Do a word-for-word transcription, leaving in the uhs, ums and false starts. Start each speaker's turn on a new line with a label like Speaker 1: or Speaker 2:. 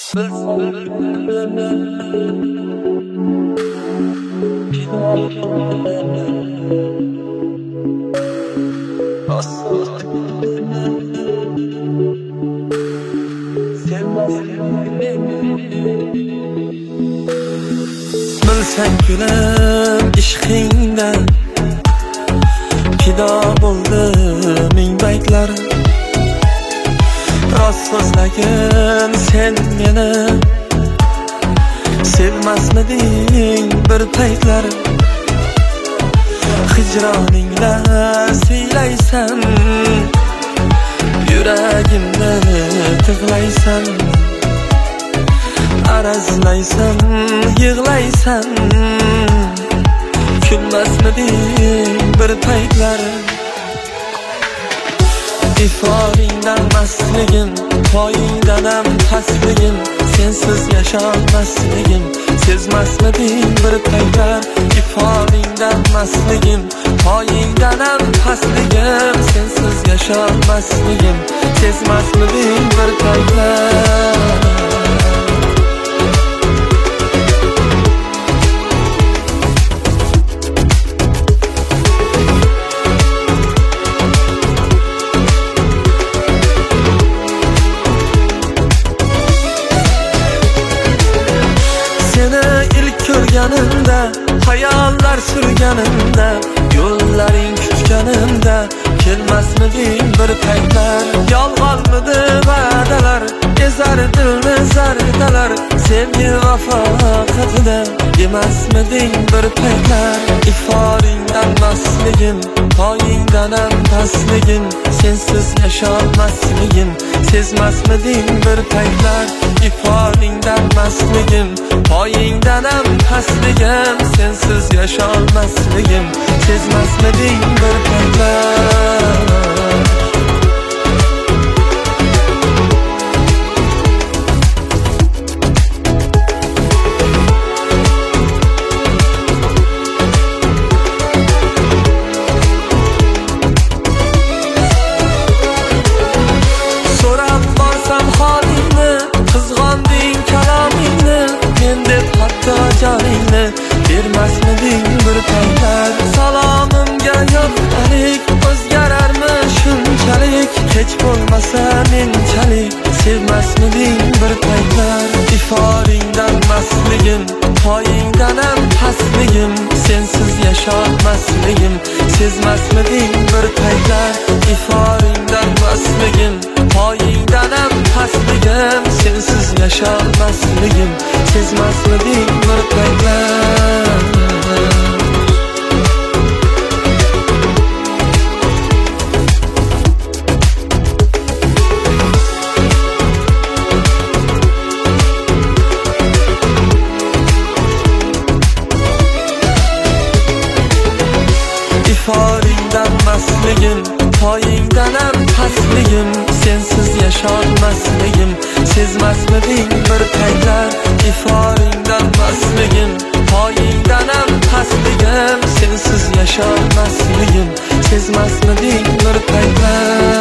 Speaker 1: Bilsang gülüm ishqingdan fido bo'ldi ming baytlar. Rost so'zlagin sen meni, sevmasmiding bir paytlar. Hijroningda siylaysan, yuragimni tig'laysan. Arazlaysan, yig'laysan, kulmasmiding bir paytlar. Iforingdan mastligim, poyingdanam pastligim, sensiz yasholmasligim, sezmasmiding bir paytlar. Iforingdan mastligim, poyingdanam pastligim, sensiz yasholmasligim, sezmasmiding bir paytlar. Ko'rganimda, hayallar surganimda, yo'llaring kutganimda, kelmasmiding bir paytlar. Yolg'onmidi va'dalar, ezar dilni zardalar, sevgi vafo haqida emasmiding bir paytlar. Iforingdan mastligim, poyingdanam pastligim, sensiz yasholmasligim, sezmasmiding bir paytlar. Iforingdan mastligim, poyingdanam pastligim, sensiz yasholmasligim, sezmasmiding bir paytlar. Bermasmiding bir paytlar. Salomimga yo'qlik o'zgararmi shunchalik, hech bo'lmasa menchalik, sevmasmiding bir paytlar. Iforingdan mastligim, poyingdanam pastligim, sensiz yasholmasligim, sezmasmiding bir paytlar. Iforingdan mastligim, poyingdanam pastligim, sensiz yasholmasligim, sezmasmiding bir paytlar. Iforingdan mastligim, poyingdanam pastligim, sensiz yasholmasligim, sezmasmiding bir paytlar. Iforingdan mastligim, poyingdanam pastligim, sensiz yasholmasligim, sezmasmiding bir paytlar.